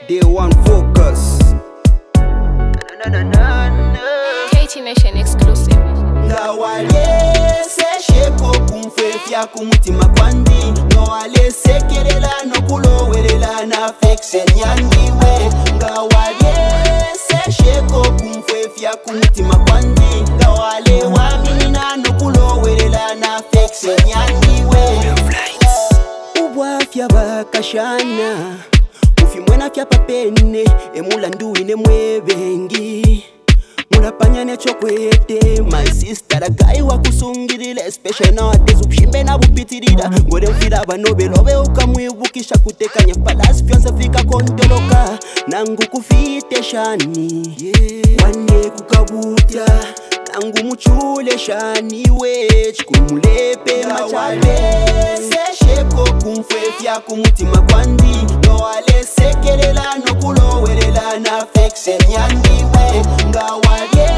Day one focus. KT Nation exclusive. Ngawale se sheko kumfefya kumutima kwandi. Ngawale se kelela no kulowelela na fekse nyandiwe. Ngawale se sheko kumfefya kumutima kwandi. Ngawale waminina no kulowelela na fekse nyandiwe. Ubwafya bakashana ufimwena fya papene emula nduine mwebengi mulapanya necho kwete. My sister a guy wakusungirila especially nowadays ubshimbe na bupitirira ngore mfira banobelobe ukamwibukisha kutekanya palace fianza fika kontoloka nangu kufite shani wane kukabutya nangu muchule shani wech kumulepe machape sesheko kumfefya kumutima kwandi ngawale sekelela no kulowelela na fekse nyandiwe. Ngawale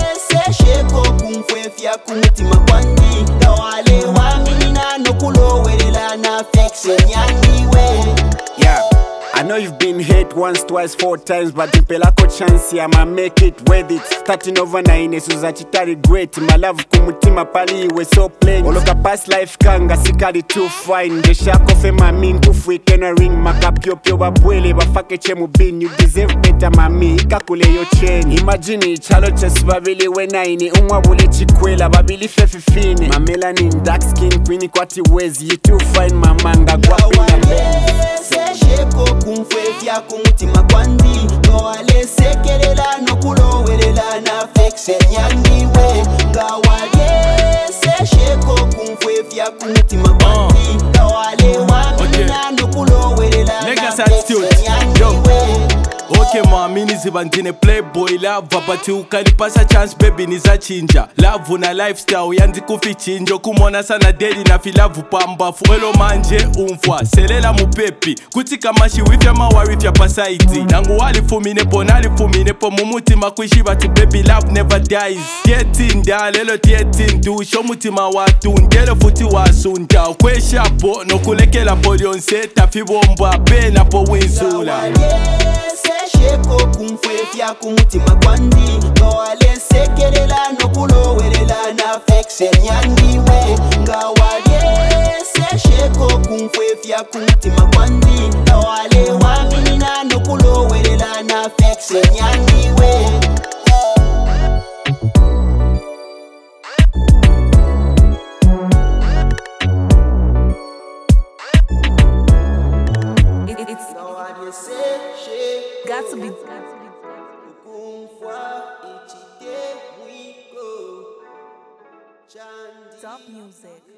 sesheko kumfefya kumutima kwandi ngawale waminina no kulowelela na fekse nyandiwe. Yeah, I know you've been hit once, twice, 4 times, but impelako chance I'ma make it worth it. Starting over 9 suza chitari great. My love kumutima pali we so plain. Oloka past life kanga sikari too fine. Jesha kofe mami nkufu ikena ring. Makapyo pyo babwele bafake chemu bin. You deserve better mami ikakule yo chain. Imagine chalo chesu babili we 9. Umwabule chikwela babili fefifine. Mamela ni dark skin queen kwati wezi. You too fine mamanga guapina benz. Sesheko kumfefya kumutima kwandi ngawale sekelela no kulowelela na fekse nyandiwe. Ngawale sesheko kumfefya kumutima kwandi ngawale waminina no kulowelela na fekse nyandiwe. Okay mami nizibandine playboy love but ukanipasa chance baby nizachinja love na lifestyle yanzi kufichinjo kumona sana daily na filavu pambafu elo manje umfwa selela mupepi kuti kama shiwifya mawarifya pasaiti nangu walifuminepo mumutima kwishiba tu baby love never dies. Tietinda lelo tietindu sho mutima watu ndelo futi wasunta kweshapo nokulekela polionse tafibomba pena po winsula. Sesheko kumfefya kumutima kwandi ngawale sekelela no kulowelela na fekse nyandiwe. Ngawale sesheko kumfefya kumutima kwandi ngawale waminina no kulowelela na fekse nyandiwe. Got to be. Top music.